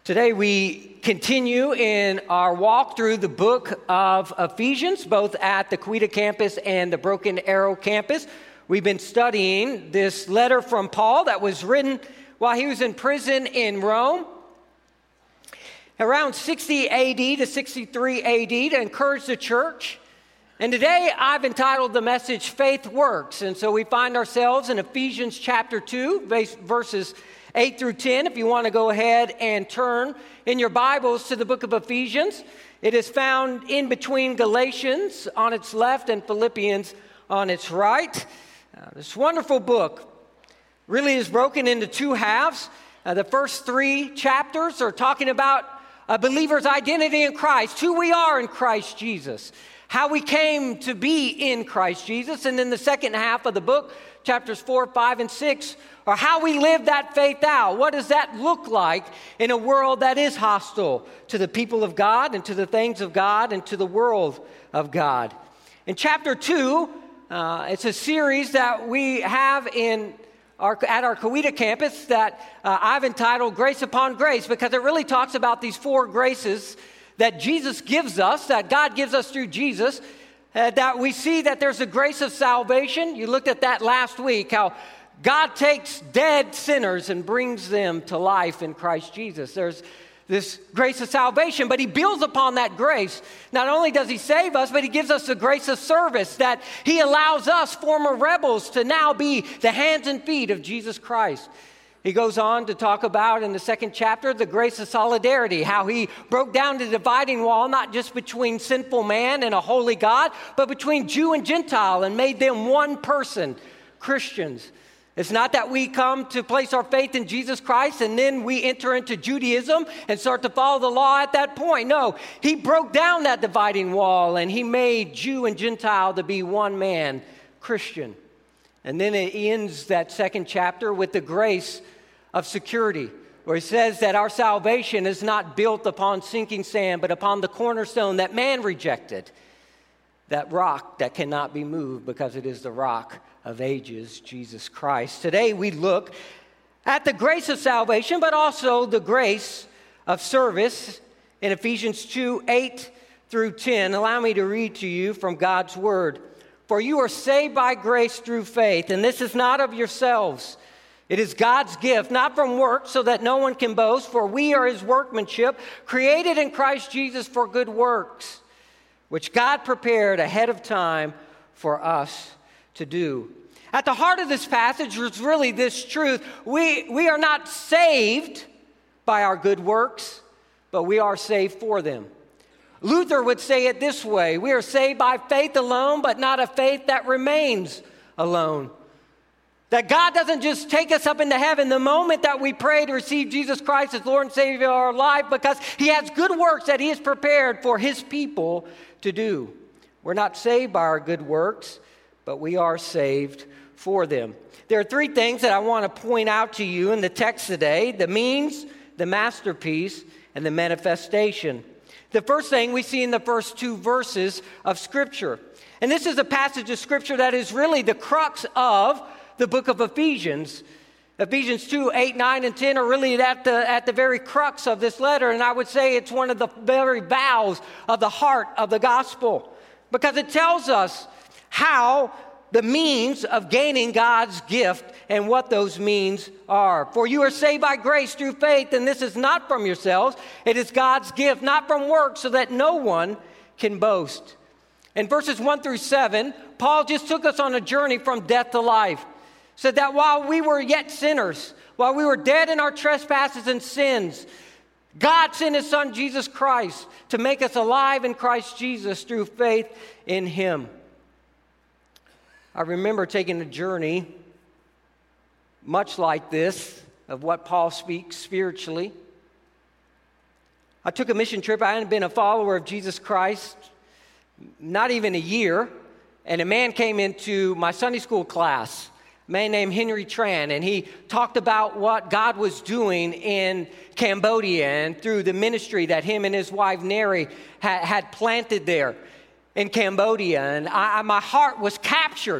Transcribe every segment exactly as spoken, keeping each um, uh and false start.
Today we continue in our walk through the book of Ephesians, both at the Coweta campus and the Broken Arrow campus. We've been studying this letter from Paul that was written while he was in prison in Rome, around sixty A D to sixty-three A D to encourage the church. And today I've entitled the message, Faith Works. And so we find ourselves in Ephesians chapter two, verses eight through ten. If you want to go ahead and turn in your Bibles to the book of Ephesians, it is found in between Galatians on its left and Philippians on its right. Uh, this wonderful book really is broken into two halves. Uh, the first three chapters are talking about a believer's identity in Christ, who we are in Christ Jesus, how we came to be in Christ Jesus. And then the second half of the book, chapters four, five, and six, are how we live that faith out. What does that look like in a world that is hostile to the people of God and to the things of God and to the world of God? In chapter two, uh, it's a series that we have in our, at our Coweta campus that uh, I've entitled Grace Upon Grace, because it really talks about these four graces that Jesus gives us, that God gives us through Jesus, uh, that we see that there's a grace of salvation. You looked at that last week, how God takes dead sinners and brings them to life in Christ Jesus. There's this grace of salvation, but he builds upon that grace. Not only does he save us, but he gives us the grace of service, that he allows us, former rebels, to now be the hands and feet of Jesus Christ. He goes on to talk about, in the second chapter, the grace of solidarity, how he broke down the dividing wall, not just between sinful man and a holy God, but between Jew and Gentile, and made them one person, Christians. It's not that we come to place our faith in Jesus Christ and then we enter into Judaism and start to follow the law at that point. No, he broke down that dividing wall and he made Jew and Gentile to be one man, Christian. And then it ends that second chapter with the grace of security, where he says that our salvation is not built upon sinking sand, but upon the cornerstone that man rejected, that rock that cannot be moved because it is the rock of ages, Jesus Christ. Today we look at the grace of salvation, but also the grace of service in Ephesians two, eight through ten. Allow me to read to you from God's word. For you are saved by grace through faith, and this is not of yourselves. It is God's gift, not from works, so that no one can boast. For we are his workmanship, created in Christ Jesus for good works, which God prepared ahead of time for us to do. At the heart of this passage is really this truth. We, we are not saved by our good works, but we are saved for them. Luther would say it this way: we are saved by faith alone, but not a faith that remains alone. That God doesn't just take us up into heaven the moment that we pray to receive Jesus Christ as Lord and Savior of our life, because he has good works that he has prepared for his people to do. We're not saved by our good works, but we are saved for them. There are three things that I want to point out to you in the text today: the means, the masterpiece, and the manifestation. The first thing we see in the first two verses of Scripture. And this is a passage of Scripture that is really the crux of the book of Ephesians. Ephesians two, eight, nine, and ten are really at the, at the very crux of this letter. And I would say it's one of the very valves of the heart of the gospel, because it tells us how the means of gaining God's gift and what those means are. For you are saved by grace through faith, and this is not from yourselves. It is God's gift, not from works, so that no one can boast. In verses one through seven, Paul just took us on a journey from death to life. Said that while we were yet sinners, while we were dead in our trespasses and sins, God sent his son Jesus Christ to make us alive in Christ Jesus through faith in him. I remember taking a journey much like this of what Paul speaks spiritually. I took a mission trip. I hadn't been a follower of Jesus Christ not even a year, and a man came into my Sunday school class, a man named Henry Tran, and he talked about what God was doing in Cambodia and through the ministry that him and his wife Neri had, had planted there in Cambodia. And I, my heart was captured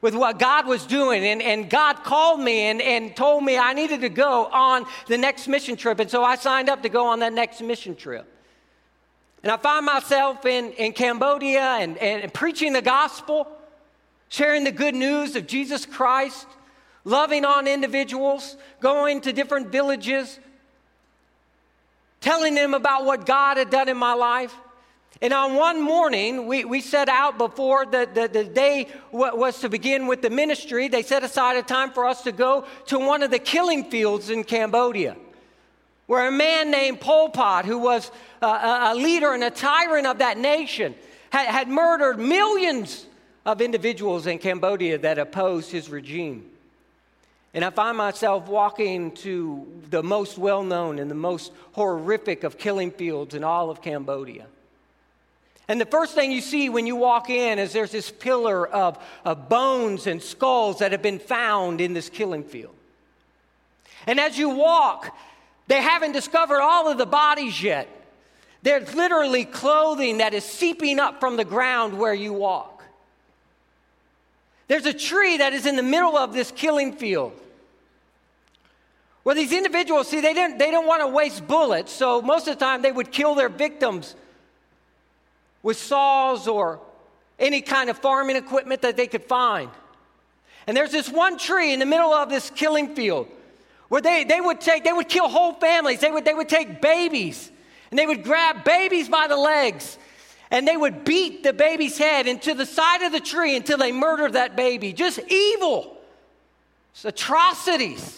with what God was doing. And, and God called me and, and told me I needed to go on the next mission trip. And so I signed up to go on that next mission trip. And I find myself in, in Cambodia and, and preaching the gospel, sharing the good news of Jesus Christ, loving on individuals, going to different villages, telling them about what God had done in my life. And on one morning, we, we set out before the, the, the day w- was to begin with the ministry. They set aside a time for us to go to one of the killing fields in Cambodia, where a man named Pol Pot, who was a, a leader and a tyrant of that nation, had, had murdered millions of individuals in Cambodia that opposed his regime. And I find myself walking to the most well-known and the most horrific of killing fields in all of Cambodia. And the first thing you see when you walk in is there's this pillar of, of bones and skulls that have been found in this killing field. And as you walk, they haven't discovered all of the bodies yet. There's literally clothing that is seeping up from the ground where you walk. There's a tree that is in the middle of this killing field, where these individuals, see, they didn't, they don't want to waste bullets, so most of the time they would kill their victims with saws or any kind of farming equipment that they could find. And there's this one tree in the middle of this killing field where they, they would take, they would kill whole families. They would, they would take babies, and they would grab babies by the legs, and they would beat the baby's head into the side of the tree until they murdered that baby. Just evil. It's atrocities.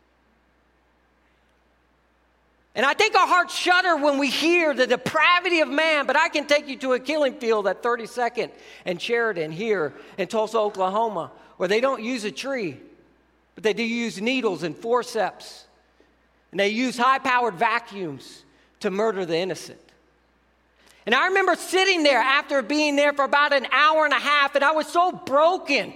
And I think our hearts shudder when we hear the depravity of man, but I can take you to a killing field at thirty-second and Sheridan here in Tulsa, Oklahoma, where they don't use a tree, but they do use needles and forceps. And they use high-powered vacuums to murder the innocent. And I remember sitting there after being there for about an hour and a half, and I was so broken.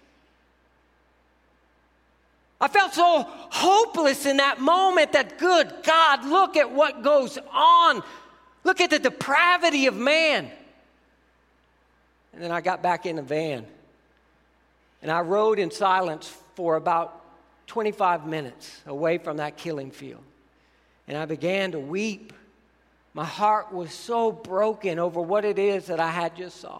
I felt so hopeless in that moment that, good God, look at what goes on. Look at the depravity of man. And then I got back in the van, and I rode in silence for about twenty-five minutes away from that killing field. And I began to weep. My heart was so broken over what it is that I had just saw.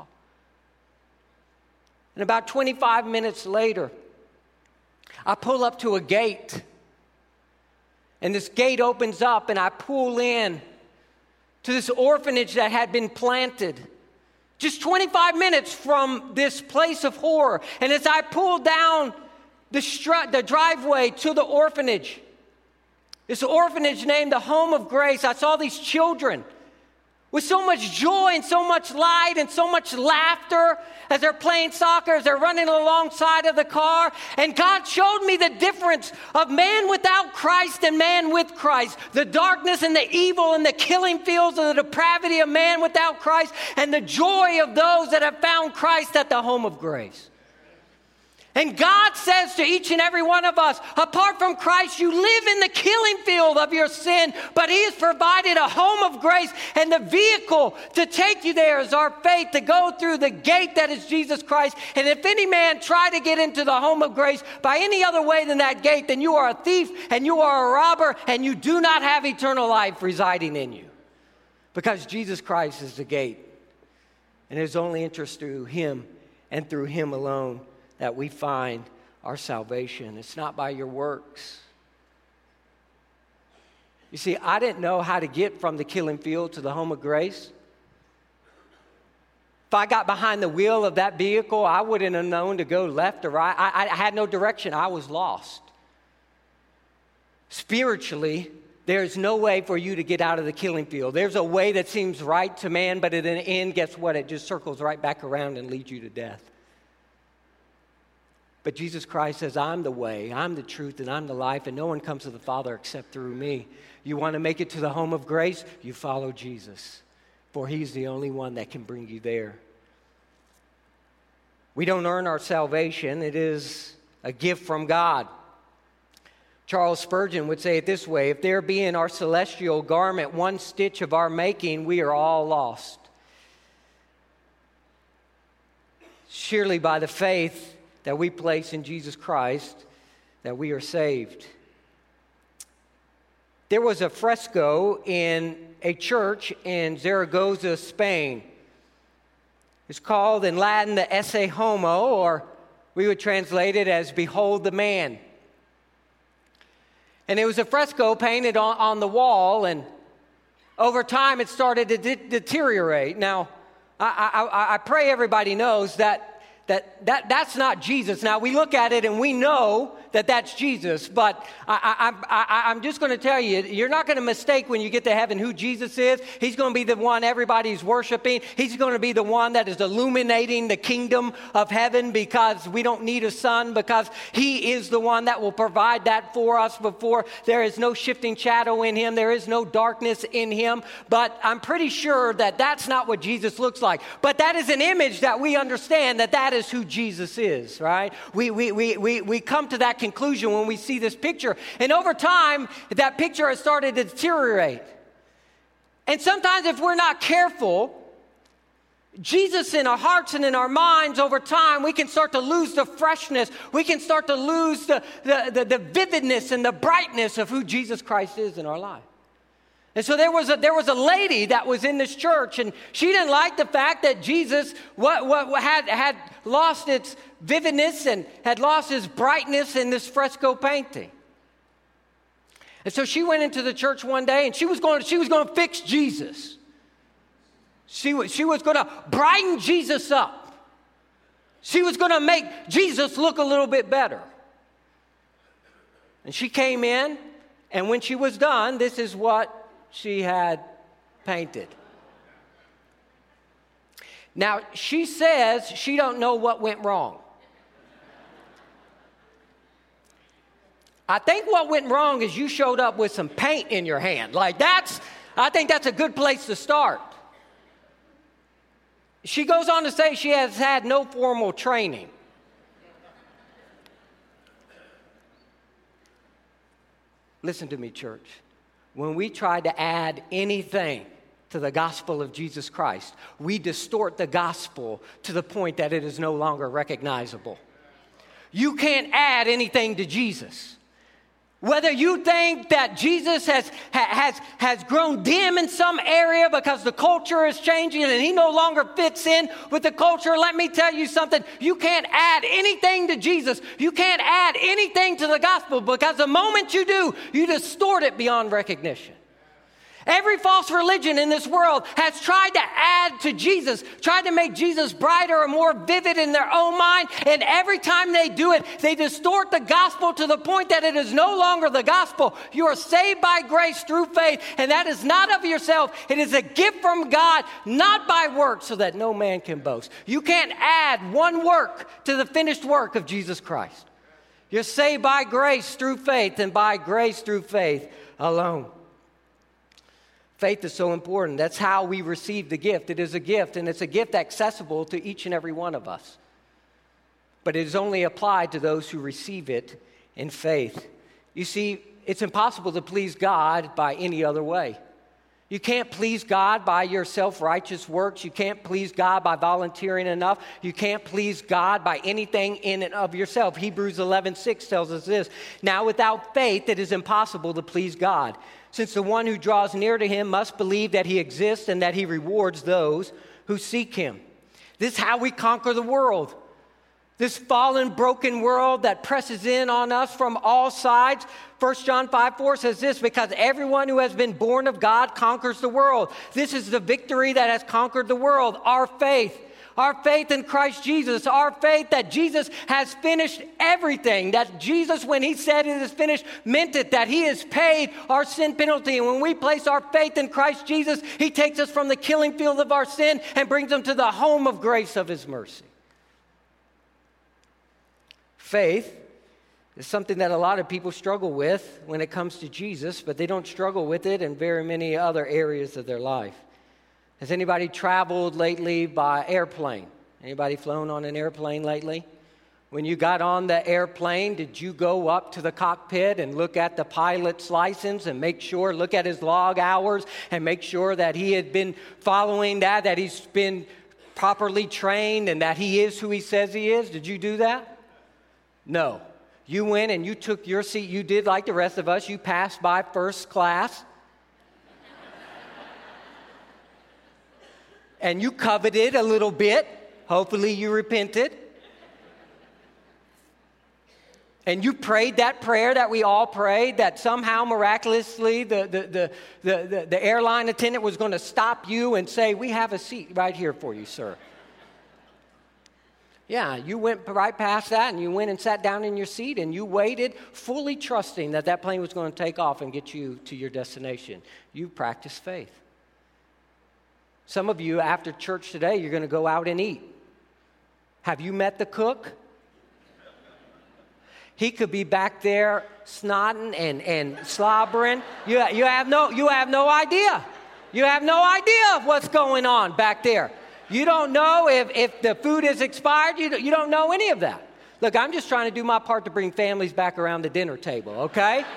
And about twenty-five minutes later, I pull up to a gate, and this gate opens up, and I pull in to this orphanage that had been planted just twenty-five minutes from this place of horror. And as I pull down the, str- the driveway to the orphanage, this orphanage named the Home of Grace, I saw these children with so much joy and so much light and so much laughter as they're playing soccer, as they're running alongside of the car. And God showed me the difference of man without Christ and man with Christ. The darkness and the evil and the killing fields of the depravity of man without Christ, and the joy of those that have found Christ at the Home of Grace. And God says to each and every one of us, apart from Christ, you live in the killing field of your sin, but He has provided a home of grace, and the vehicle to take you there is our faith, to go through the gate that is Jesus Christ. And if any man try to get into the home of grace by any other way than that gate, then you are a thief and you are a robber, and you do not have eternal life residing in you. Because Jesus Christ is the gate, and it is only interest through Him and through Him alone that we find our salvation. It's not by your works. You see, I didn't know how to get from the killing field to the Home of Grace. If I got behind the wheel of that vehicle, I wouldn't have known to go left or right. I, I had no direction. I was lost. Spiritually, there's no way for you to get out of the killing field. There's a way that seems right to man, but at the end, guess what? It just circles right back around and leads you to death. But Jesus Christ says, I'm the way, I'm the truth, and I'm the life, and no one comes to the Father except through me. You want to make it to the home of grace? You follow Jesus, for He's the only one that can bring you there. We don't earn our salvation. It is a gift from God. Charles Spurgeon would say it this way: if there be in our celestial garment one stitch of our making, we are all lost. Surely by the faith that we place in Jesus Christ, that we are saved. There was a fresco in a church in Zaragoza, Spain. It's called in Latin the Ecce Homo, or we would translate it as Behold the Man. And it was a fresco painted on, on the wall, and over time it started to de- deteriorate. Now, I, I, I pray everybody knows that That, that that's not Jesus. Now, we look at it and we know that that's Jesus, but I, I, I, I'm just going to tell you, you're not going to mistake when you get to heaven who Jesus is. He's going to be the one everybody's worshiping. He's going to be the one that is illuminating the kingdom of heaven, because we don't need a sun, because he is the one that will provide that for us. Before there is no shifting shadow in him. There is no darkness in him. But I'm pretty sure that that's not what Jesus looks like. But that is an image that we understand that that is who Jesus is, right? We, we, we, we, we come to that conclusion when we see this picture. And over time, that picture has started to deteriorate. And sometimes if we're not careful, Jesus in our hearts and in our minds, over time, we can start to lose the freshness. We can start to lose the, the, the, the vividness and the brightness of who Jesus Christ is in our life. And so there was a there was a lady that was in this church, and she didn't like the fact that Jesus what, what had had lost its vividness and had lost his brightness in this fresco painting. And so she went into the church one day, and she was going she was going to fix Jesus. She was she was going to brighten Jesus up. She was going to make Jesus look a little bit better. And she came in, and when she was done, this is what she had painted. Now, she says she don't know what went wrong. I think what went wrong is you showed up with some paint in your hand. Like that's, I think that's a good place to start. She goes on to say she has had no formal training. Listen to me, church. When we try to add anything to the gospel of Jesus Christ, we distort the gospel to the point that it is no longer recognizable. You can't add anything to Jesus. Whether you think that Jesus has, has, has grown dim in some area because the culture is changing and he no longer fits in with the culture, let me tell you something. You can't add anything to Jesus. You can't add anything to the gospel, because the moment you do, you distort it beyond recognition. Every false religion in this world has tried to add to Jesus, tried to make Jesus brighter or more vivid in their own mind. And every time they do it, they distort the gospel to the point that it is no longer the gospel. You are saved by grace through faith, and that is not of yourself. It is a gift from God, not by works, so that no man can boast. You can't add one work to the finished work of Jesus Christ. You're saved by grace through faith, and by grace through faith alone. Faith is so important. That's how we receive the gift. It is a gift, and it's a gift accessible to each and every one of us. But it is only applied to those who receive it in faith. You see, it's impossible to please God by any other way. You can't please God by your self-righteous works. You can't please God by volunteering enough. You can't please God by anything in and of yourself. Hebrews eleven six tells us this. Now, without faith, it is impossible to please God, since the one who draws near to him must believe that he exists and that he rewards those who seek him. This is how we conquer the world. This fallen, broken world that presses in on us from all sides. First John five four says this, because everyone who has been born of God conquers the world. This is the victory that has conquered the world, our faith. Our faith in Christ Jesus, our faith that Jesus has finished everything, that Jesus, when he said it is finished, meant it, that he has paid our sin penalty. And when we place our faith in Christ Jesus, he takes us from the killing field of our sin and brings them to the home of grace of his mercy. Faith is something that a lot of people struggle with when it comes to Jesus, but they don't struggle with it in very many other areas of their life. Has anybody traveled lately by airplane? Anybody flown on an airplane lately? When you got on the airplane, did you go up to the cockpit and look at the pilot's license and make sure, look at his log hours and make sure that he had been following that, that he's been properly trained and that he is who he says he is? Did you do that? No. You went and you took your seat. You did like the rest of us. You passed by first class. And you coveted a little bit. Hopefully you repented. And you prayed that prayer that we all prayed, that somehow miraculously the, the, the, the, the, the airline attendant was going to stop you and say, we have a seat right here for you, sir. Yeah, you went right past that and you went and sat down in your seat and you waited, fully trusting that that plane was going to take off and get you to your destination. You practiced faith. Some of you, after church today, you're going to go out and eat. Have you met the cook? He could be back there snotting and, and slobbering. You, you, have no, you have no idea. You have no idea of what's going on back there. You don't know if, if the food is expired. You, you don't know any of that. Look, I'm just trying to do my part to bring families back around the dinner table, okay?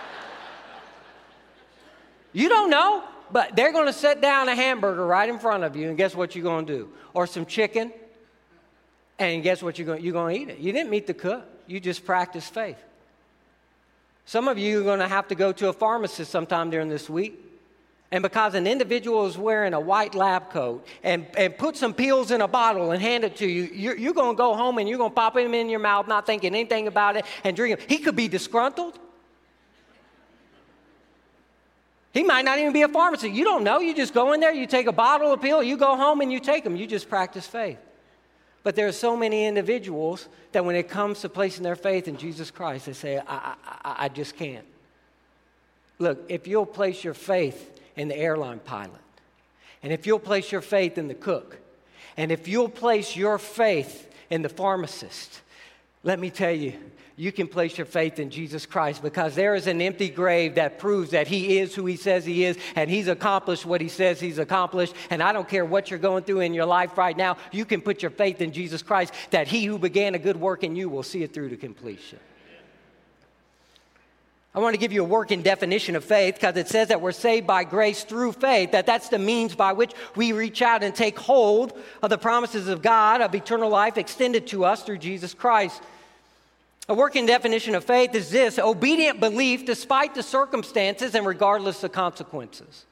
You don't know, but they're going to set down a hamburger right in front of you, and guess what you're going to do? Or some chicken, and guess what you're going, you're going to eat it. You didn't meet the cook. You just practiced faith. Some of you are going to have to go to a pharmacist sometime during this week. And because an individual is wearing a white lab coat and, and put some pills in a bottle and hand it to you, you're, you're going to go home and you're going to pop them in your mouth, not thinking anything about it, and drink them. He could be disgruntled. He might not even be a pharmacist. You don't know. You just go in there, you take a bottle of pill, you go home and you take them. You just practice faith. But there are so many individuals that when it comes to placing their faith in Jesus Christ, they say, I, I, I just can't. Look, if you'll place your faith in the airline pilot, and if you'll place your faith in the cook, and if you'll place your faith in the pharmacist, let me tell you, you can place your faith in Jesus Christ, because there is an empty grave that proves that he is who he says he is, and he's accomplished what he says he's accomplished. And I don't care what you're going through in your life right now, you can put your faith in Jesus Christ, that he who began a good work in you will see it through to completion. I want to give you a working definition of faith, because it says that we're saved by grace through faith, that that's the means by which we reach out and take hold of the promises of God, of eternal life extended to us through Jesus Christ. A working definition of faith is this: obedient belief despite the circumstances and regardless of consequences.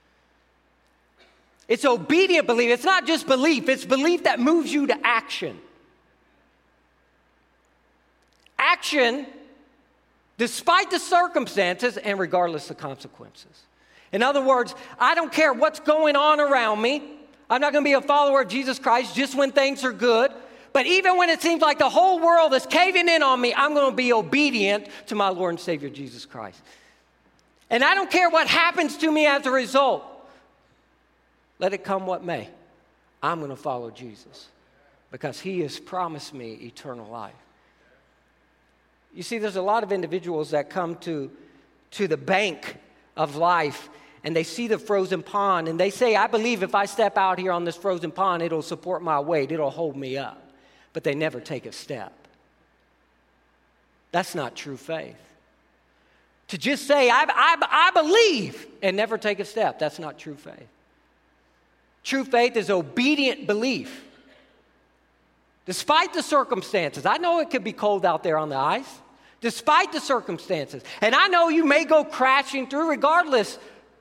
It's obedient belief. It's not just belief. It's belief that moves you to action. Action despite the circumstances and regardless of consequences. In other words, I don't care what's going on around me. I'm not going to be a follower of Jesus Christ just when things are good. But even when it seems like the whole world is caving in on me, I'm going to be obedient to my Lord and Savior, Jesus Christ. And I don't care what happens to me as a result. Let it come what may. I'm going to follow Jesus, because he has promised me eternal life. You see, there's a lot of individuals that come to, to the bank of life, and they see the frozen pond, and they say, I believe if I step out here on this frozen pond, it'll support my weight, it'll hold me up. But they never take a step. That's not true faith. To just say, I, I, I believe, and never take a step, that's not true faith. True faith is obedient belief. Despite the circumstances. I know it could be cold out there on the ice. Despite the circumstances. And I know you may go crashing through regardless.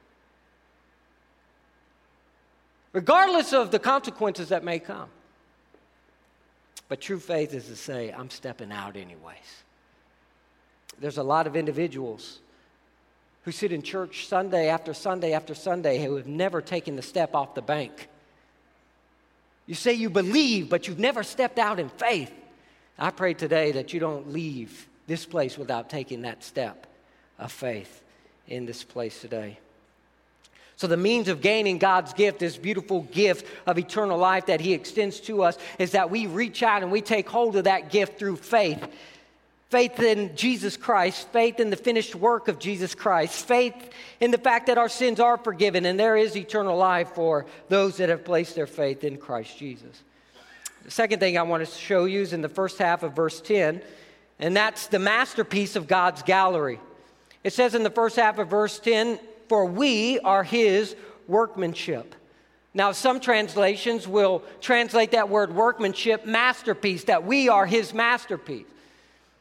Regardless of the consequences that may come. But true faith is to say, I'm stepping out anyways. There's a lot of individuals who sit in church Sunday after Sunday after Sunday who have never taken the step off the bank. You say you believe, but you've never stepped out in faith. I pray today that you don't leave this place without taking that step of faith in this place today. So the means of gaining God's gift, this beautiful gift of eternal life that he extends to us, is that we reach out and we take hold of that gift through faith. Faith in Jesus Christ, faith in the finished work of Jesus Christ, faith in the fact that our sins are forgiven and there is eternal life for those that have placed their faith in Christ Jesus. The second thing I want to show you is in the first half of verse ten, and that's the masterpiece of God's gallery. It says in the first half of verse ten, for we are his workmanship. Now, some translations will translate that word workmanship, masterpiece, that we are his masterpiece.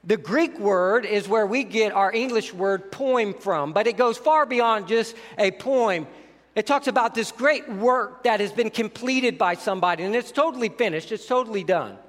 The Greek word is where we get our English word poem from, but it goes far beyond just a poem. It talks about this great work that has been completed by somebody, and it's totally finished, it's totally done.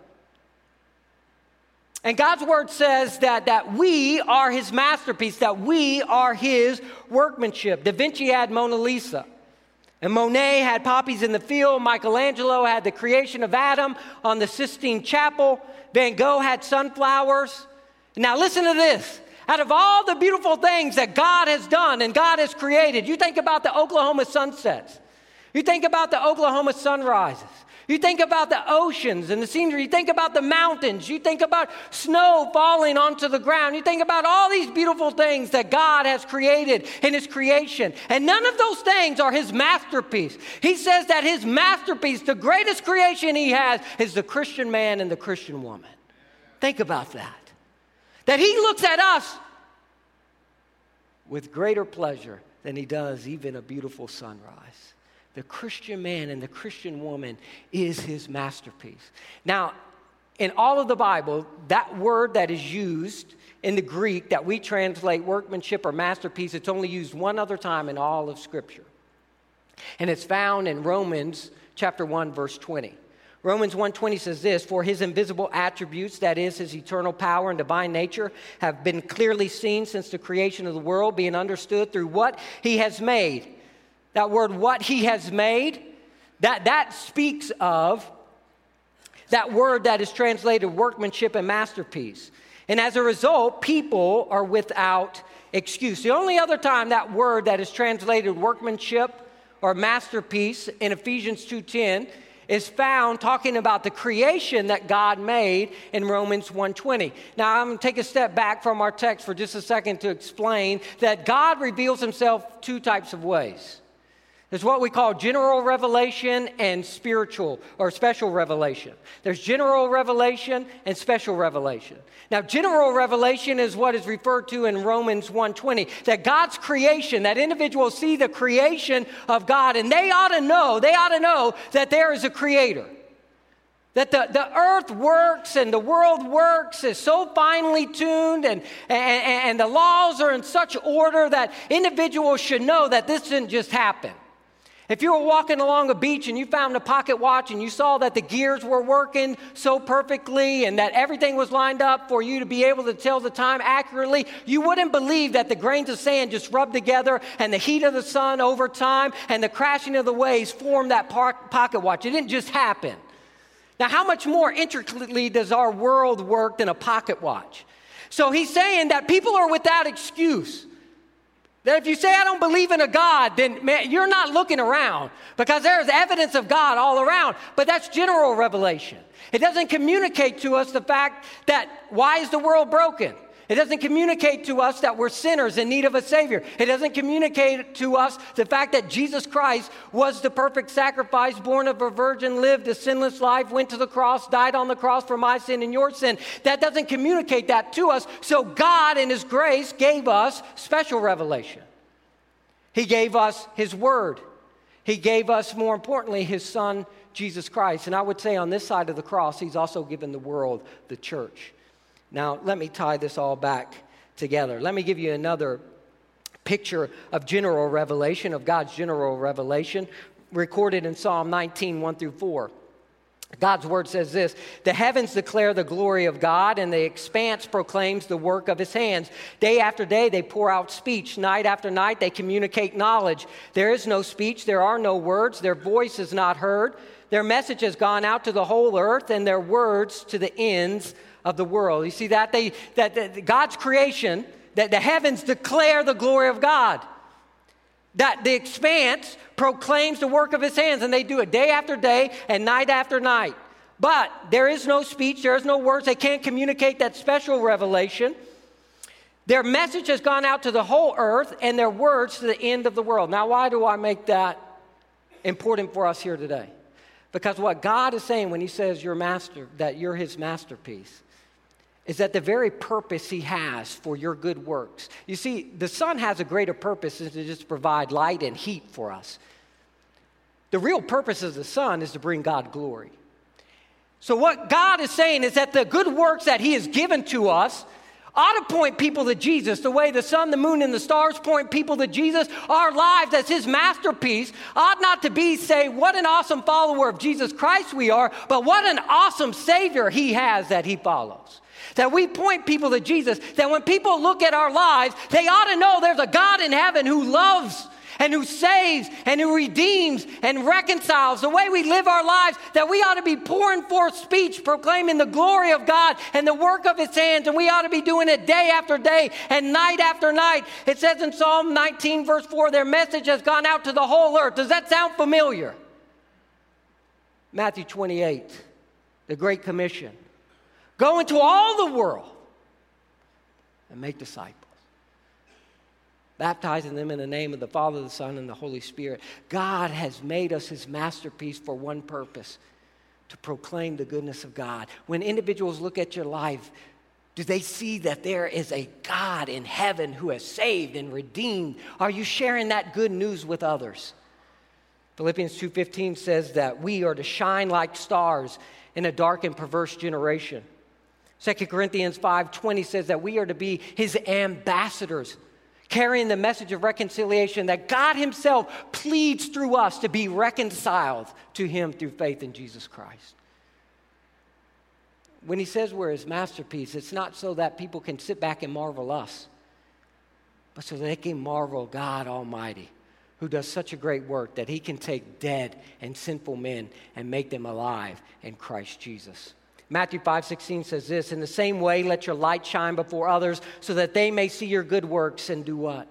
And God's word says that, that we are his masterpiece, that we are his workmanship. Da Vinci had Mona Lisa. And Monet had poppies in the field. Michelangelo had the creation of Adam on the Sistine Chapel. Van Gogh had sunflowers. Now listen to this. Out of all the beautiful things that God has done and God has created, you think about the Oklahoma sunsets. You think about the Oklahoma sunrises. You think about the oceans and the scenery. You think about the mountains. You think about snow falling onto the ground. You think about all these beautiful things that God has created in his creation. And none of those things are his masterpiece. He says that his masterpiece, the greatest creation he has, is the Christian man and the Christian woman. Think about that. That he looks at us with greater pleasure than he does even a beautiful sunrise. The Christian man and the Christian woman is his masterpiece. Now, in all of the Bible, that word that is used in the Greek that we translate workmanship or masterpiece, it's only used one other time in all of Scripture. And it's found in Romans chapter one, verse twenty. Romans one twenty says this, "For his invisible attributes, that is, his eternal power and divine nature, have been clearly seen since the creation of the world, being understood through what he has made." That word, what he has made, that, that speaks of that word that is translated workmanship and masterpiece. And as a result, people are without excuse. The only other time that word that is translated workmanship or masterpiece in Ephesians two ten is found talking about the creation that God made in Romans one twenty. Now, I'm going to take a step back from our text for just a second to explain that God reveals himself two types of ways. There's what we call general revelation and spiritual or special revelation. There's general revelation and special revelation. Now, general revelation is what is referred to in Romans one twenty, that God's creation, that individuals see the creation of God, and they ought to know, they ought to know that there is a creator. That the, the earth works and the world works is so finely tuned and, and, and the laws are in such order that individuals should know that this didn't just happen. If you were walking along a beach and you found a pocket watch and you saw that the gears were working so perfectly and that everything was lined up for you to be able to tell the time accurately, you wouldn't believe that the grains of sand just rubbed together and the heat of the sun over time and the crashing of the waves formed that pocket watch. It didn't just happen. Now, how much more intricately does our world work than a pocket watch? So he's saying that people are without excuse. That if you say, I don't believe in a God, then man, you're not looking around because there's evidence of God all around. But that's general revelation. It doesn't communicate to us the fact that why is the world broken? It doesn't communicate to us that we're sinners in need of a Savior. It doesn't communicate to us the fact that Jesus Christ was the perfect sacrifice, born of a virgin, lived a sinless life, went to the cross, died on the cross for my sin and your sin. That doesn't communicate that to us. So God in his grace gave us special revelation. He gave us his word. He gave us, more importantly, his son, Jesus Christ. And I would say on this side of the cross, he's also given the world the church. Now, let me tie this all back together. Let me give you another picture of general revelation, of God's general revelation, recorded in Psalm nineteen, one through four. God's word says this, "The heavens declare the glory of God, and the expanse proclaims the work of his hands. Day after day they pour out speech. Night after night they communicate knowledge. There is no speech, there are no words. Their voice is not heard. Their message has gone out to the whole earth, and their words to the ends of the world." You see that? They, that, that God's creation, that the heavens declare the glory of God. That the expanse proclaims the work of his hands, and they do it day after day and night after night. But there is no speech, there is no words. They can't communicate that special revelation. Their message has gone out to the whole earth, and their words to the end of the world. Now, why do I make that important for us here today? Because what God is saying when he says you're master, that you're his masterpiece, is that the very purpose he has for your good works. You see, the sun has a greater purpose than to just provide light and heat for us. The real purpose of the sun is to bring God glory. So what God is saying is that the good works that he has given to us, ought to point people to Jesus the way the sun, the moon, and the stars point people to Jesus. Our lives as his masterpiece ought not to be, say, what an awesome follower of Jesus Christ we are, but what an awesome Savior he has that he follows. That we point people to Jesus, that when people look at our lives, they ought to know there's a God in heaven who loves and who saves and who redeems and reconciles. The way we live our lives, that we ought to be pouring forth speech, proclaiming the glory of God and the work of his hands, and we ought to be doing it day after day and night after night. It says in Psalm nineteen, verse four, their message has gone out to the whole earth. Does that sound familiar? Matthew twenty-eight, the Great Commission. Go into all the world and make disciples, baptizing them in the name of the Father, the Son, and the Holy Spirit. God has made us his masterpiece for one purpose, to proclaim the goodness of God. When individuals look at your life, do they see that there is a God in heaven who has saved and redeemed? Are you sharing that good news with others? Philippians two fifteen says that we are to shine like stars in a dark and perverse generation. Second Corinthians five twenty says that we are to be his ambassadors, carrying the message of reconciliation, that God himself pleads through us to be reconciled to him through faith in Jesus Christ. When he says we're his masterpiece, it's not so that people can sit back and marvel us, but so they can marvel God Almighty, who does such a great work that he can take dead and sinful men and make them alive in Christ Jesus. Matthew five sixteen says this, in the same way, let your light shine before others so that they may see your good works and do what?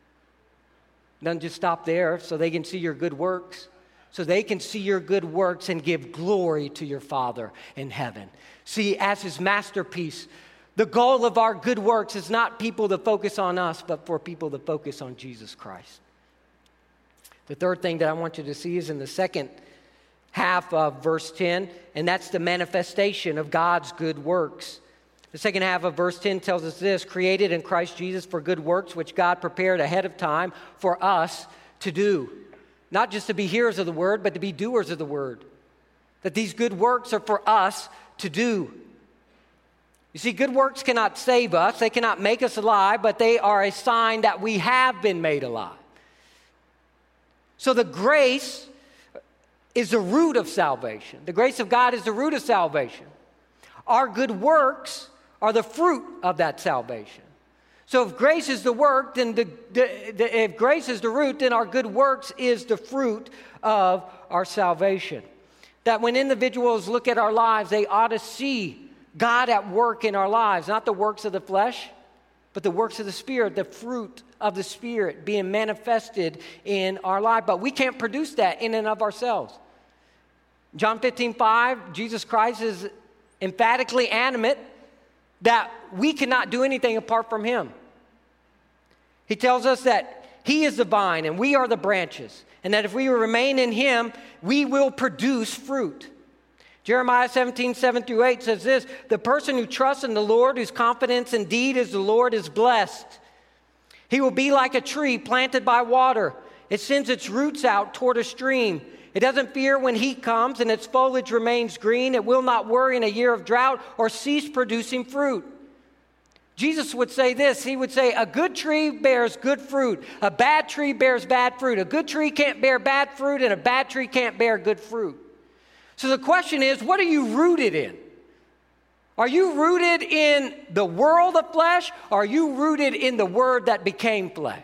Doesn't just stop there, so they can see your good works, so they can see your good works and give glory to your Father in heaven. See, as his masterpiece, the goal of our good works is not people to focus on us, but for people to focus on Jesus Christ. The third thing that I want you to see is in the second half of verse ten, and that's the manifestation of God's good works. The second half of verse ten tells us this, created in Christ Jesus for good works, which God prepared ahead of time for us to do. Not just to be hearers of the word, but to be doers of the word. That these good works are for us to do. You see, good works cannot save us, they cannot make us alive, but they are a sign that we have been made alive. So the grace is the root of salvation. The grace of God is the root of salvation. Our good works are the fruit of that salvation. So if grace is the work, then the, the, the, if grace is the root, then our good works is the fruit of our salvation. That when individuals look at our lives, they ought to see God at work in our lives, not the works of the flesh, but the works of the Spirit, the fruit of the Spirit being manifested in our life. But we can't produce that in and of ourselves. John fifteen five, Jesus Christ is emphatically animate that we cannot do anything apart from him. He tells us that he is the vine and we are the branches, and that if we remain in him, we will produce fruit. Jeremiah seventeen, seven through eight says this, the person who trusts in the Lord, whose confidence indeed is the Lord, is blessed. He will be like a tree planted by water. It sends its roots out toward a stream. It doesn't fear when heat comes, and its foliage remains green. It will not worry in a year of drought or cease producing fruit. Jesus would say this. He would say, a good tree bears good fruit. A bad tree bears bad fruit. A good tree can't bear bad fruit, and a bad tree can't bear good fruit. So the question is, what are you rooted in? Are you rooted in the world of flesh? Or are you rooted in the word that became flesh?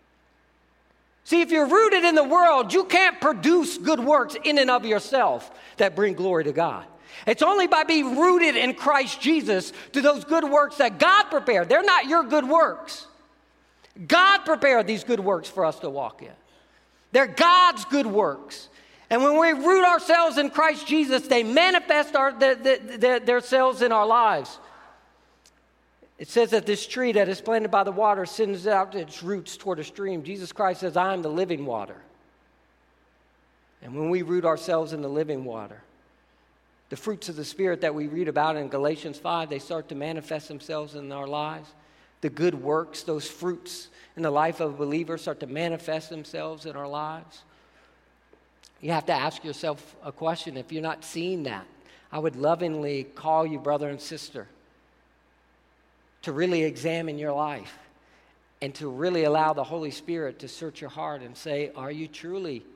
See, if you're rooted in the world, you can't produce good works in and of yourself that bring glory to God. It's only by being rooted in Christ Jesus do those good works that God prepared. They're not your good works. God prepared these good works for us to walk in. They're God's good works. And when we root ourselves in Christ Jesus, they manifest our, the, the, the, themselves in our lives. It says that this tree that is planted by the water sends out its roots toward a stream. Jesus Christ says, I am the living water. And when we root ourselves in the living water, the fruits of the Spirit that we read about in Galatians five, they start to manifest themselves in our lives. The good works, those fruits in the life of a believer start to manifest themselves in our lives. You have to ask yourself a question. If you're not seeing that, I would lovingly call you brother and sister to really examine your life and to really allow the Holy Spirit to search your heart and say, are you truly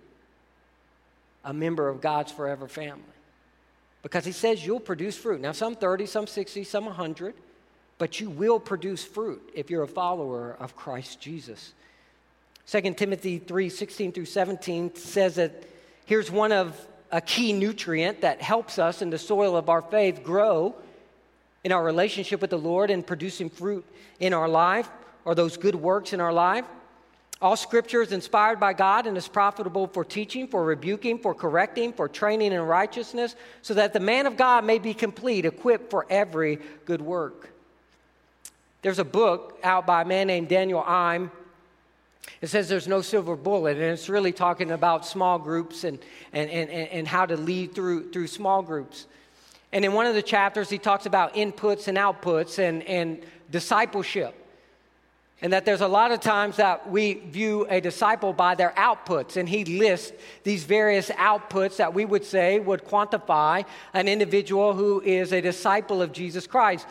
a member of God's forever family? Because he says you'll produce fruit. Now, some thirty, some sixty, some one hundred, but you will produce fruit if you're a follower of Christ Jesus. Second Timothy three, sixteen through seventeen says that here's one of a key nutrient that helps us in the soil of our faith grow in our relationship with the Lord and producing fruit in our life, or those good works in our life. All Scripture is inspired by God and is profitable for teaching, for rebuking, for correcting, for training in righteousness, so that the man of God may be complete, equipped for every good work. There's a book out by a man named Daniel Im. It says there's no silver bullet, and it's really talking about small groups and, and, and, and how to lead through, through small groups. And in one of the chapters, he talks about inputs and outputs and, and discipleship. And that there's a lot of times that we view a disciple by their outputs. And he lists these various outputs that we would say would quantify an individual who is a disciple of Jesus Christ.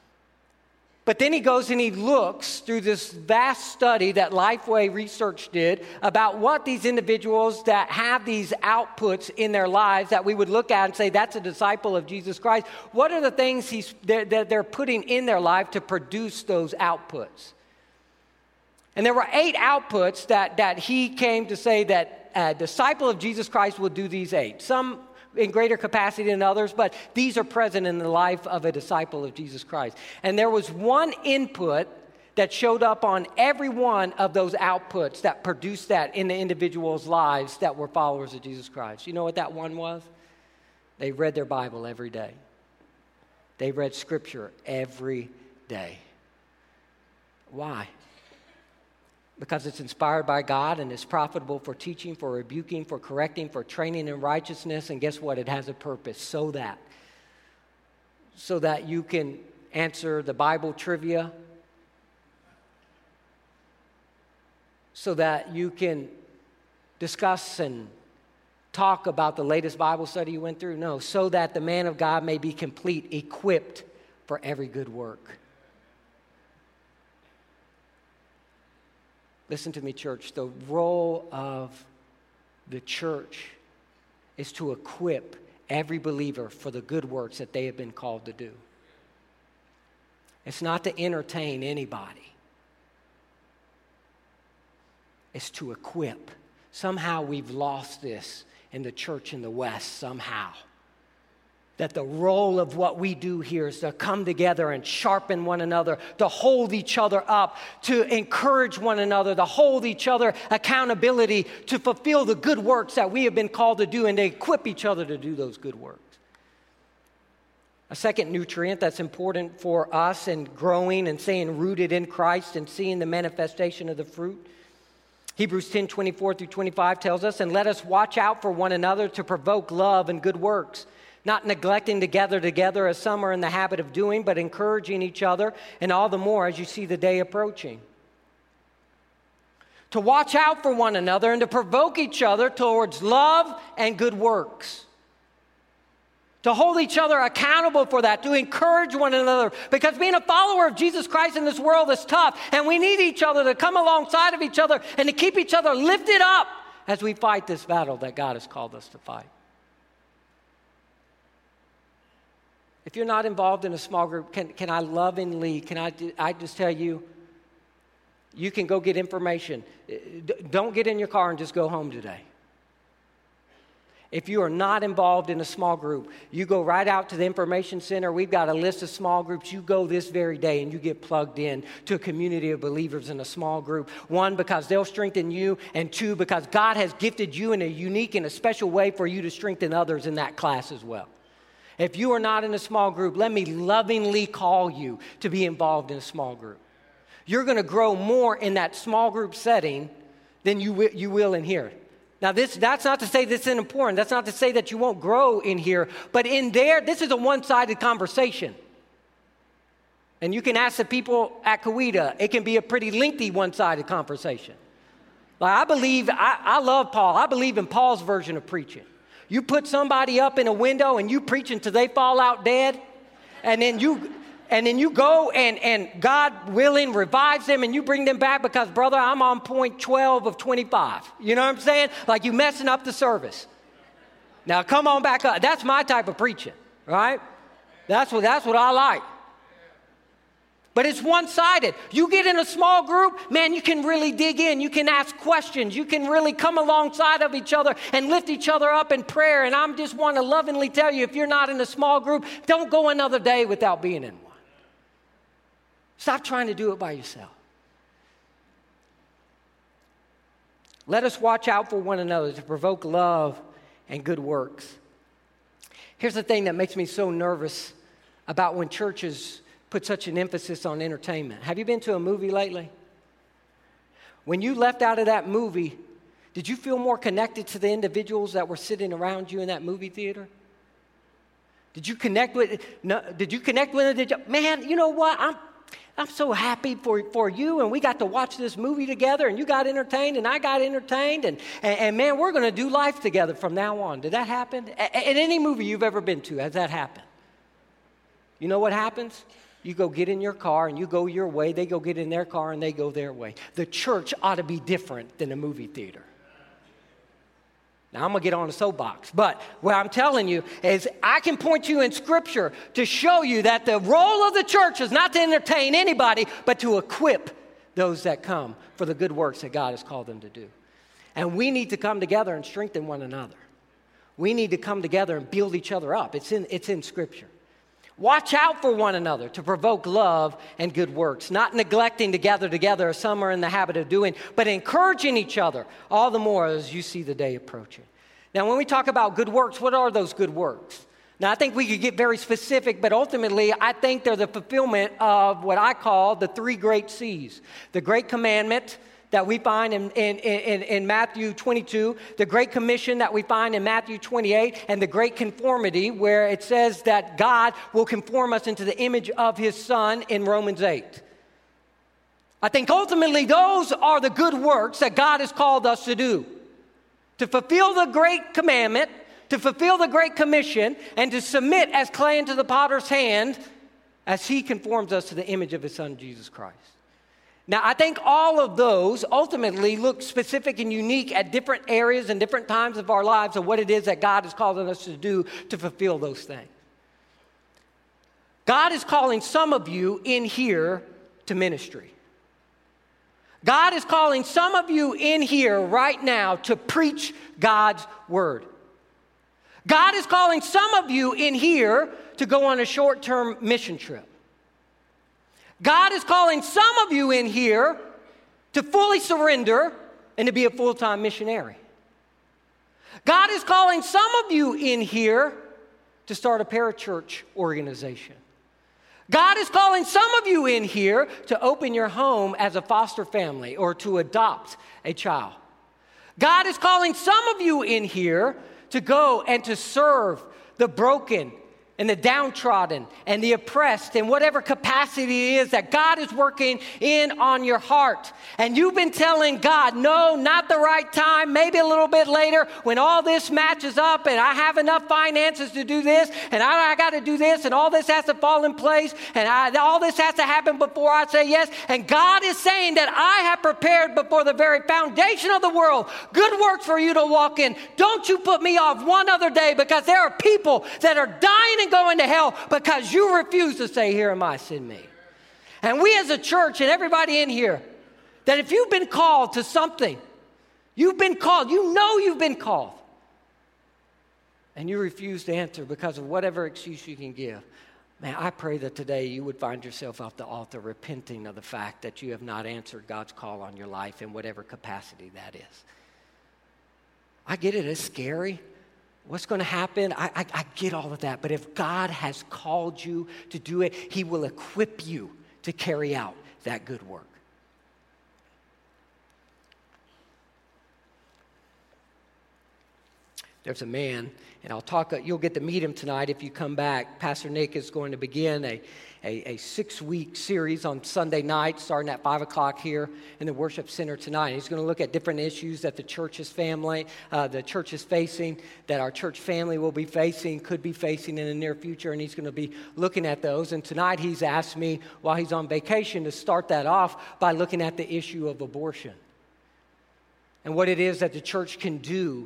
But then he goes and he looks through this vast study that Lifeway Research did about what these individuals that have these outputs in their lives that we would look at and say, that's a disciple of Jesus Christ. What are the things he's, that they're putting in their life to produce those outputs? And there were eight outputs that, that he came to say that a disciple of Jesus Christ will do these eight. Some in greater capacity than others, but these are present in the life of a disciple of Jesus Christ. And there was one input that showed up on every one of those outputs that produced that in the individual's lives that were followers of Jesus Christ. You know what that one was? They read their Bible every day. They read Scripture every day. Why? Because it's inspired by God and is profitable for teaching, for rebuking, for correcting, for training in righteousness. And guess what? It has a purpose so that, so that you can answer the Bible trivia, so that you can discuss and talk about the latest Bible study you went through. No, so that the man of God may be complete, equipped for every good work. Listen to me, church. The role of the church is to equip every believer for the good works that they have been called to do. It's not to entertain anybody. It's to equip. Somehow we've lost this in the church in the West, somehow. That the role of what we do here is to come together and sharpen one another, to hold each other up, to encourage one another, to hold each other accountability, to fulfill the good works that we have been called to do, and to equip each other to do those good works. A second nutrient that's important for us in growing and staying rooted in Christ and seeing the manifestation of the fruit. Hebrews ten, twenty-four through twenty-five tells us, and let us watch out for one another to provoke love and good works, not neglecting to gather together as some are in the habit of doing, but encouraging each other, and all the more as you see the day approaching. To watch out for one another and to provoke each other towards love and good works. To hold each other accountable for that, to encourage one another. Because being a follower of Jesus Christ in this world is tough, and we need each other to come alongside of each other and to keep each other lifted up as we fight this battle that God has called us to fight. If you're not involved in a small group, can, can I lovingly, can I, I just tell you, you can go get information. Don't get in your car and just go home today. If you are not involved in a small group, you go right out to the information center. We've got a list of small groups. You go this very day and you get plugged in to a community of believers in a small group. One, because they'll strengthen you, and two, because God has gifted you in a unique and a special way for you to strengthen others in that class as well. If you are not in a small group, let me lovingly call you to be involved in a small group. You're going to grow more in that small group setting than you will, you will in here. Now, this, that's not to say this isn't important. That's not to say that you won't grow in here. But in there, this is a one-sided conversation. And you can ask the people at Coweta. It can be a pretty lengthy one-sided conversation. Like I believe, I, I love Paul. I believe in Paul's version of preaching. You put somebody up in a window and you preach until they fall out dead. And then you, and then you go and, and God willing revives them and you bring them back because, brother, I'm on point twelve of twenty-five. You know what I'm saying? Like you messing up the service. Now come on back up. That's my type of preaching, right? That's what, that's what I like. But it's one-sided. You get in a small group, man, you can really dig in. You can ask questions. You can really come alongside of each other and lift each other up in prayer. And I just want to lovingly tell you, if you're not in a small group, don't go another day without being in one. Stop trying to do it by yourself. Let us watch out for one another to provoke love and good works. Here's the thing that makes me so nervous about when churches put such an emphasis on entertainment. Have you been to a movie lately? When you left out of that movie, did you feel more connected to the individuals that were sitting around you in that movie theater? Did you connect with, no, did you connect with them? Man, you know what? I'm, I'm so happy for, for you, and we got to watch this movie together, and you got entertained, and I got entertained, and, and, and man, we're going to do life together from now on. Did that happen? A- in any movie you've ever been to, has that happened? You know what happens? You go get in your car and you go your way. They go get in their car and they go their way. The church ought to be different than a movie theater. Now, I'm going to get on a soapbox. But what I'm telling you is I can point you in Scripture to show you that the role of the church is not to entertain anybody, but to equip those that come for the good works that God has called them to do. And we need to come together and strengthen one another. We need to come together and build each other up. It's in, it's in Scripture. Watch out for one another to provoke love and good works, not neglecting to gather together as some are in the habit of doing, but encouraging each other all the more as you see the day approaching. Now, when we talk about good works, what are those good works? Now, I think we could get very specific, but ultimately, I think they're the fulfillment of what I call the three great C's. The Great Commandment that we find in, in, in, in Matthew twenty-two, the Great Commission that we find in Matthew twenty-eight, and the Great Conformity, where it says that God will conform us into the image of His Son in Romans eight. I think ultimately those are the good works that God has called us to do. To fulfill the Great Commandment, to fulfill the Great Commission, and to submit as clay into the potter's hand as He conforms us to the image of His Son, Jesus Christ. Now, I think all of those ultimately look specific and unique at different areas and different times of our lives of what it is that God is calling us to do to fulfill those things. God is calling some of you in here to ministry. God is calling some of you in here right now to preach God's word. God is calling some of you in here to go on a short-term mission trip. God is calling some of you in here to fully surrender and to be a full-time missionary. God is calling some of you in here to start a parachurch organization. God is calling some of you in here to open your home as a foster family or to adopt a child. God is calling some of you in here to go and to serve the broken and the downtrodden and the oppressed in whatever capacity it is that God is working in on your heart. And you've been telling God, no, not the right time, maybe a little bit later when all this matches up and I have enough finances to do this and I, I got to do this and all this has to fall in place and I, all this has to happen before I say yes. And God is saying that I have prepared before the very foundation of the world good works for you to walk in. Don't you put me off one other day, because there are people that are dying and going to hell because you refuse to say, here am I, send me. And we as a church and everybody in here, that if you've been called to something, you've been called, you know you've been called, and you refuse to answer because of whatever excuse you can give, man, I pray that today you would find yourself off the altar repenting of the fact that you have not answered God's call on your life in whatever capacity that is. I get it, it's scary. What's going to happen? I, I, I get all of that. But if God has called you to do it, He will equip you to carry out that good work. There's a man, and I'll talk, you'll get to meet him tonight if you come back. Pastor Nick is going to begin a, a, a six-week series on Sunday night, starting at five o'clock here in the worship center tonight. He's going to look at different issues that the church's family, uh, the church is facing, that our church family will be facing, could be facing in the near future, and he's going to be looking at those. And tonight he's asked me, while he's on vacation, to start that off by looking at the issue of abortion and what it is that the church can do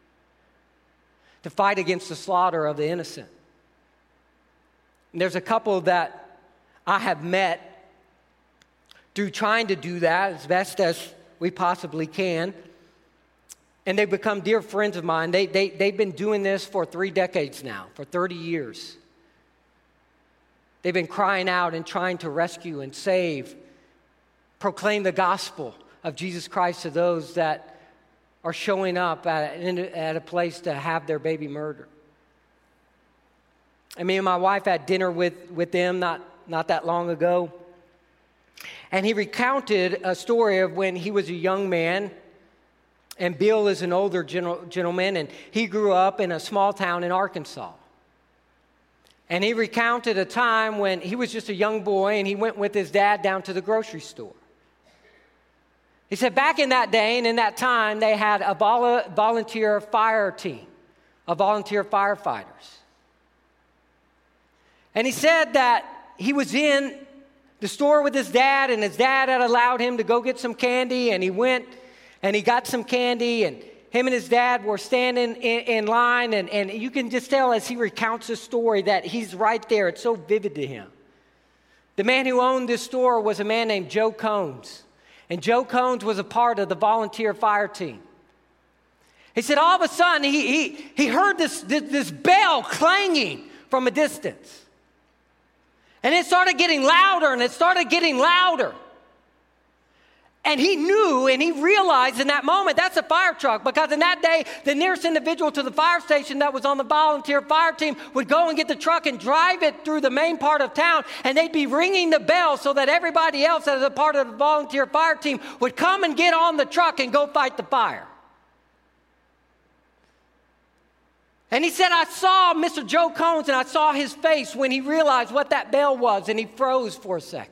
to fight against the slaughter of the innocent. And there's a couple that I have met through trying to do that as best as we possibly can. And they've become dear friends of mine. They, they, they've been doing this for three decades now, for thirty years. They've been crying out and trying to rescue and save, proclaim the gospel of Jesus Christ to those that are showing up at, at a place to have their baby murdered. And me and my wife had dinner with, with them not, not that long ago. And he recounted a story of when he was a young man, and Bill is an older gentleman, and he grew up in a small town in Arkansas. And he recounted a time when he was just a young boy, and he went with his dad down to the grocery store. He said back in that day and in that time, they had a vol- volunteer fire team, of volunteer firefighters. And he said that he was in the store with his dad, and his dad had allowed him to go get some candy, and he went and he got some candy, and him and his dad were standing in, in line, and, and you can just tell as he recounts the story that he's right there. It's so vivid to him. The man who owned this store was a man named Joe Combs. And Joe Combs was a part of the volunteer fire team. He said all of a sudden he, he, he heard this, this, this bell clanging from a distance. And it started getting louder and it started getting louder. And he knew and he realized in that moment that's a fire truck, because in that day the nearest individual to the fire station that was on the volunteer fire team would go and get the truck and drive it through the main part of town, and they'd be ringing the bell so that everybody else that is a part of the volunteer fire team would come and get on the truck and go fight the fire. And he said, I saw Mister Joe Combs and I saw his face when he realized what that bell was, and he froze for a second.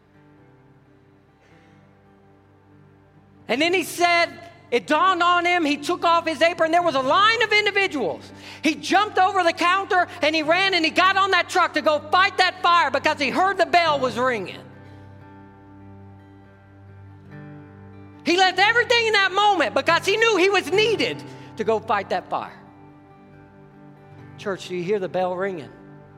And then he said, it dawned on him, he took off his apron, there was a line of individuals. He jumped over the counter and he ran and he got on that truck to go fight that fire because he heard the bell was ringing. He left everything in that moment because he knew he was needed to go fight that fire. Church, do you hear the bell ringing?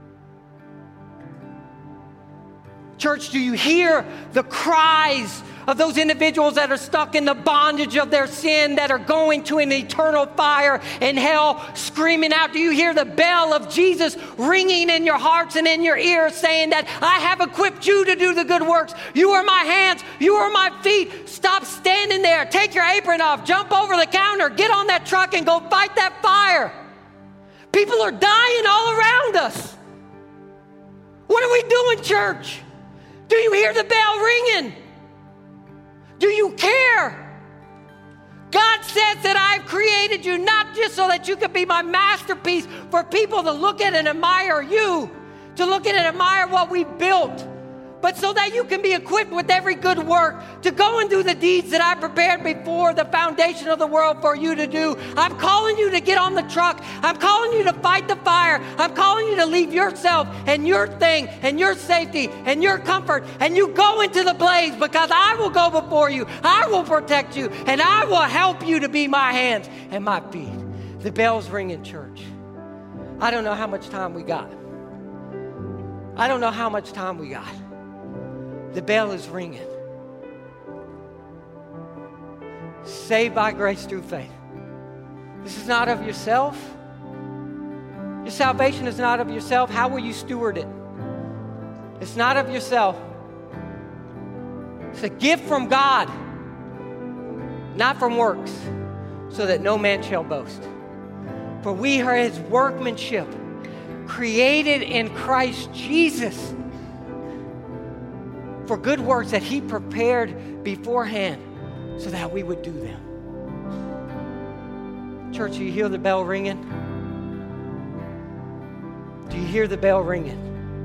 Church, do you hear the cries of those individuals that are stuck in the bondage of their sin, that are going to an eternal fire in hell, screaming out? Do you hear the bell of Jesus ringing in your hearts and in your ears, saying that I have equipped you to do the good works? You are my hands, you are my feet. Stop standing there, take your apron off, jump over the counter, get on that truck and go fight that fire. People are dying all around us. What are we doing, church? Do you hear the bell ringing? Do you care? God says that I've created you not just so that you could be my masterpiece for people to look at and admire you, to look at and admire what we built, but so that you can be equipped with every good work to go and do the deeds that I prepared before the foundation of the world for you to do. I'm calling you to get on the truck. I'm calling you to fight the fire. I'm calling you to leave yourself and your thing and your safety and your comfort, and you go into the blaze, because I will go before you. I will protect you, and I will help you to be my hands and my feet. The bell's ringing, church. I don't know how much time we got. I don't know how much time we got. The bell is ringing. Saved by grace through faith. This is not of yourself. Your salvation is not of yourself. How will you steward it? It's not of yourself. It's a gift from God, not from works, so that no man shall boast. For we are his workmanship, created in Christ Jesus for good works that he prepared beforehand so that we would do them. Church, do you hear the bell ringing? Do you hear the bell ringing?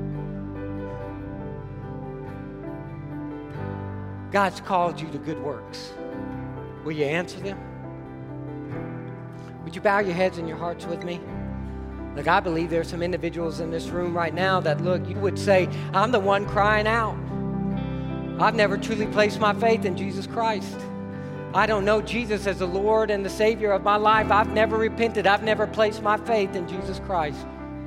God's called you to good works. Will you answer them? Would you bow your heads and your hearts with me? Look, I believe there are some individuals in this room right now that, look, you would say, I'm the one crying out. I've never truly placed my faith in Jesus Christ. I don't know Jesus as the Lord and the Savior of my life. I've never repented. I've never placed my faith in Jesus Christ.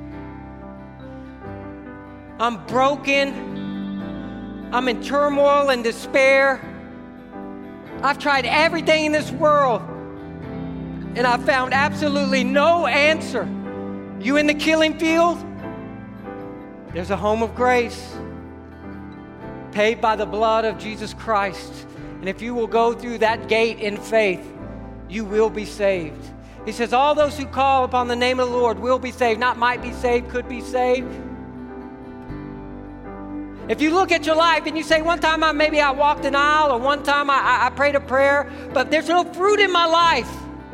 I'm broken. I'm in turmoil and despair. I've tried everything in this world, and I've found absolutely no answer. You in the killing field? There's a home of grace, paid by the blood of Jesus Christ. And if you will go through that gate in faith, you will be saved. He says, all those who call upon the name of the Lord will be saved. Not might be saved, could be saved. If you look at your life and you say, one time I maybe I walked an aisle, or one time I, I, I prayed a prayer, but there's no fruit in my life,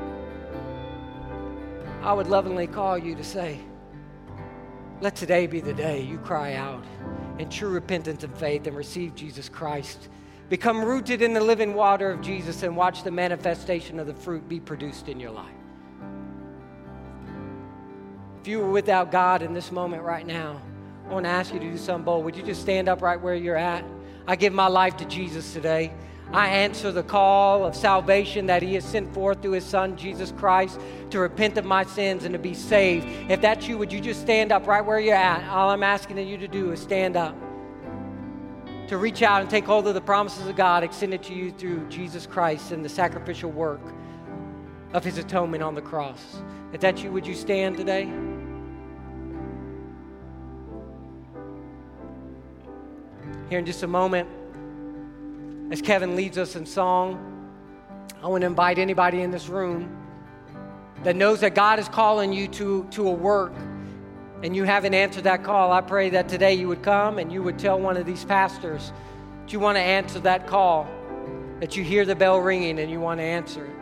I would lovingly call you to say, let today be the day you cry out in true repentance and faith and receive Jesus Christ. Become rooted in the living water of Jesus and watch the manifestation of the fruit be produced in your life. If you were without God in this moment right now, I want to ask you to do something bold. Would you just stand up right where you're at? I give my life to Jesus today. I answer the call of salvation that He has sent forth through His Son, Jesus Christ, to repent of my sins and to be saved. If that's you, would you just stand up right where you're at? All I'm asking you to do is stand up, to reach out and take hold of the promises of God extended to you through Jesus Christ and the sacrificial work of His atonement on the cross. If that's you, would you stand today? Here in just a moment, as Kevin leads us in song, I want to invite anybody in this room that knows that God is calling you to, to a work and you haven't answered that call. I pray that today you would come and you would tell one of these pastors that you want to answer that call, that you hear the bell ringing and you want to answer it.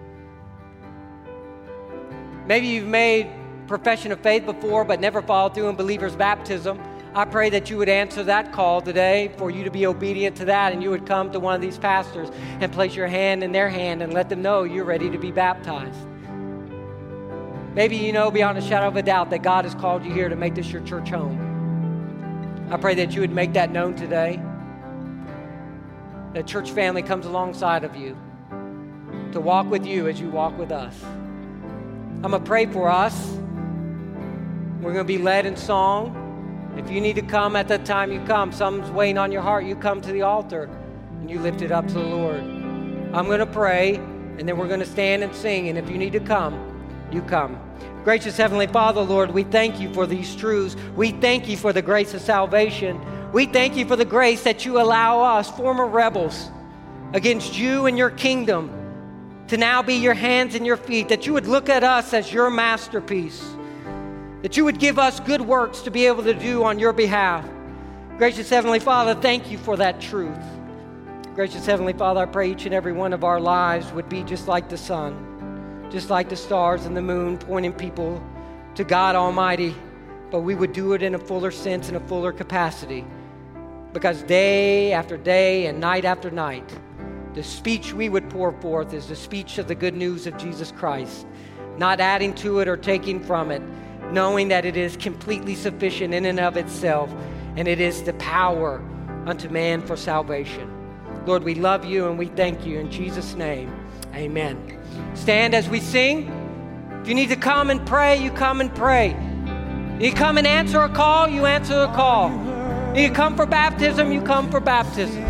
Maybe you've made profession of faith before but never followed through in believer's baptism. I pray that you would answer that call today, for you to be obedient to that, and you would come to one of these pastors and place your hand in their hand and let them know you're ready to be baptized. Maybe you know beyond a shadow of a doubt that God has called you here to make this your church home. I pray that you would make that known today, that church family comes alongside of you to walk with you as you walk with us. I'm going to pray for us. We're going to be led in song. If you need to come at that time, you come. Something's weighing on your heart, you come to the altar and you lift it up to the Lord. I'm going to pray, and then we're going to stand and sing. And if you need to come, you come. Gracious Heavenly Father, Lord, we thank you for these truths. We thank you for the grace of salvation. We thank you for the grace that you allow us, former rebels, against you and your kingdom, to now be your hands and your feet, that you would look at us as your masterpiece, that you would give us good works to be able to do on your behalf. Gracious Heavenly Father, thank you for that truth. Gracious Heavenly Father, I pray each and every one of our lives would be just like the sun, just like the stars and the moon, pointing people to God Almighty, but we would do it in a fuller sense and a fuller capacity, because day after day and night after night, the speech we would pour forth is the speech of the good news of Jesus Christ, not adding to it or taking from it, knowing that it is completely sufficient in and of itself, and it is the power unto man for salvation. Lord, we love you and we thank you. In Jesus' name, amen. Stand as we sing. If you need to come and pray, you come and pray. You come and answer a call, you answer a call. You come for baptism, you come for baptism.